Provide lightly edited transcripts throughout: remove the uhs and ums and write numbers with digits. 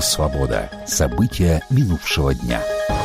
Радио «Свобода». События минувшего дня.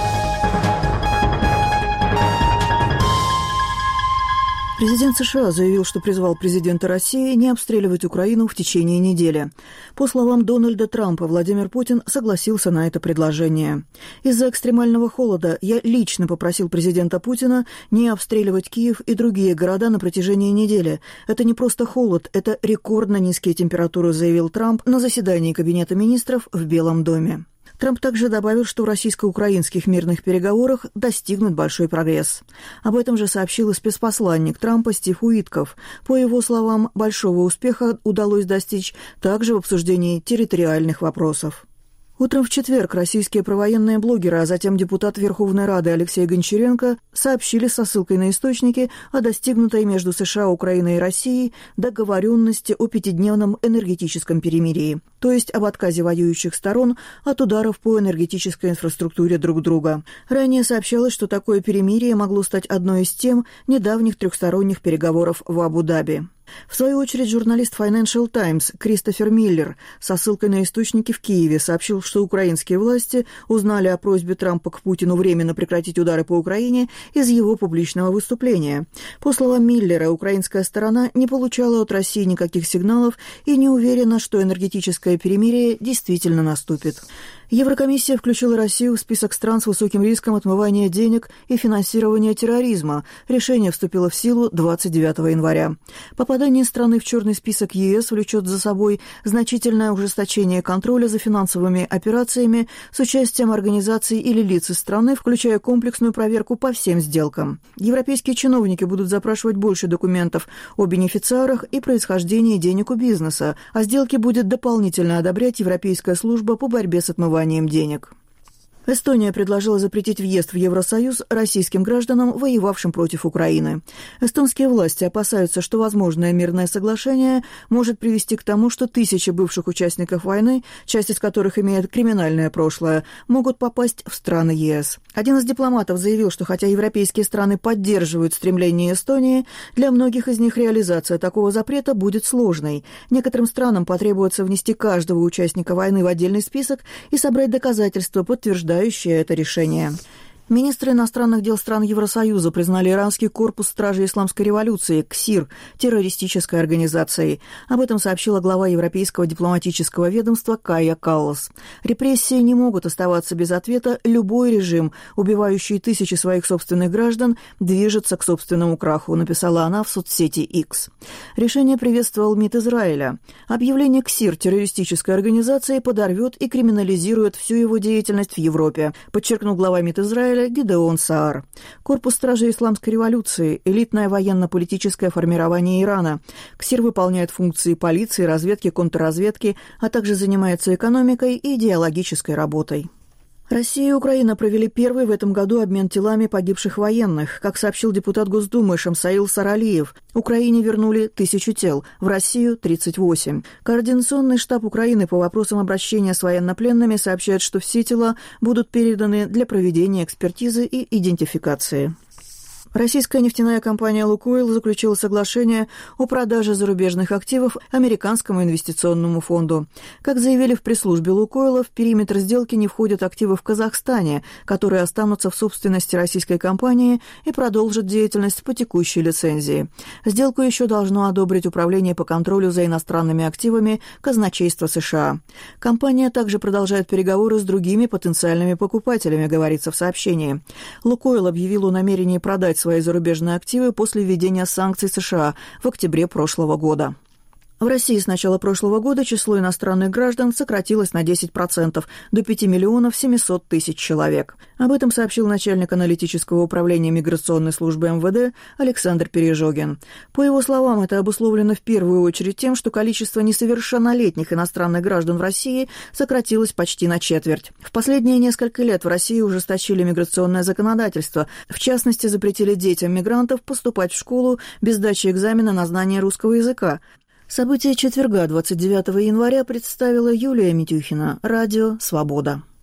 Президент США заявил, что призвал президента России не обстреливать Украину в течение недели. По словам Дональда Трампа, Владимир Путин согласился на это предложение. Из-за экстремального холода я лично попросил президента Путина не обстреливать Киев и другие города на протяжении недели. Это не просто холод, это рекордно низкие температуры, заявил Трамп на заседании Кабинета министров в Белом доме. Трамп также добавил, что в российско-украинских мирных переговорах достигнут большой прогресс. Об этом же сообщил и спецпосланник Трампа Стив Уитков. По его словам, большого успеха удалось достичь также в обсуждении территориальных вопросов. Утром в четверг российские провоенные блогеры, а затем депутат Верховной Рады Алексей Гончаренко сообщили со ссылкой на источники о достигнутой между США, Украиной и Россией договоренности о 5-дневном энергетическом перемирии, то есть об отказе воюющих сторон от ударов по энергетической инфраструктуре друг друга. Ранее сообщалось, что такое перемирие могло стать одной из тем недавних трехсторонних переговоров в Абу-Даби. В свою очередь, журналист Financial Times Кристофер Миллер со ссылкой на источники в Киеве сообщил, что украинские власти узнали о просьбе Трампа к Путину временно прекратить удары по Украине из его публичного выступления. По словам Миллера, украинская сторона не получала от России никаких сигналов и не уверена, что энергетическое перемирие действительно наступит. Еврокомиссия включила Россию в список стран с высоким риском отмывания денег и финансирования терроризма. Решение вступило в силу 29 января. Попадание страны в черный список ЕС влечет за собой значительное ужесточение контроля за финансовыми операциями с участием организаций или лиц из страны, включая комплексную проверку по всем сделкам. Европейские чиновники будут запрашивать больше документов о бенефициарах и происхождении денег у бизнеса, а сделки будет дополнительно одобрять Европейская служба по борьбе с отмыванием денег. Эстония предложила запретить въезд в Евросоюз российским гражданам, воевавшим против Украины. Эстонские власти опасаются, что возможное мирное соглашение может привести к тому, что тысячи бывших участников войны, часть из которых имеет криминальное прошлое, могут попасть в страны ЕС. Один из дипломатов заявил, что хотя европейские страны поддерживают стремление Эстонии, для многих из них реализация такого запрета будет сложной. Некоторым странам потребуется внести каждого участника войны в отдельный список и собрать доказательства, подтверждающие это решение. Министры иностранных дел стран Евросоюза признали иранский корпус стражей исламской революции, КСИР, террористической организацией. Об этом сообщила глава Европейского дипломатического ведомства Кая Каллас. Репрессии не могут оставаться без ответа. Любой режим, убивающий тысячи своих собственных граждан, движется к собственному краху, написала она в соцсети X. Решение приветствовал МИД Израиля. Объявление КСИР террористической организацией подорвет и криминализирует всю его деятельность в Европе, подчеркнул глава МИД Израиля Гидеон Саар. Корпус стражей исламской революции – элитное военно-политическое формирование Ирана. КСИР выполняет функции полиции, разведки, контрразведки, а также занимается экономикой и идеологической работой. Россия и Украина провели первый в этом году обмен телами погибших военных. Как сообщил депутат Госдумы Шамсаил Саралиев, Украине вернули 1000 тел, в Россию – 38. Координационный штаб Украины по вопросам обращения с военнопленными сообщает, что все тела будут переданы для проведения экспертизы и идентификации. Российская нефтяная компания «Лукойл» заключила соглашение о продаже зарубежных активов американскому инвестиционному фонду. Как заявили в пресс-службе «Лукойла», в периметр сделки не входят активы в Казахстане, которые останутся в собственности российской компании и продолжат деятельность по текущей лицензии. Сделку еще должно одобрить Управление по контролю за иностранными активами казначейства США. Компания также продолжает переговоры с другими потенциальными покупателями, говорится в сообщении. «Лукойл» объявил о намерении продать свои зарубежные активы после введения санкций США в октябре прошлого года. В России с начала прошлого года число иностранных граждан сократилось на 10%, до 5 миллионов 700 тысяч человек. Об этом сообщил начальник аналитического управления миграционной службы МВД Александр Пережогин. По его словам, это обусловлено в первую очередь тем, что количество несовершеннолетних иностранных граждан в России сократилось почти на четверть. В последние несколько лет в России ужесточили миграционное законодательство. В частности, запретили детям мигрантов поступать в школу без сдачи экзамена на знание русского языка. События четверга, 29 января, представила Юлия Митюхина. Радио «Свобода».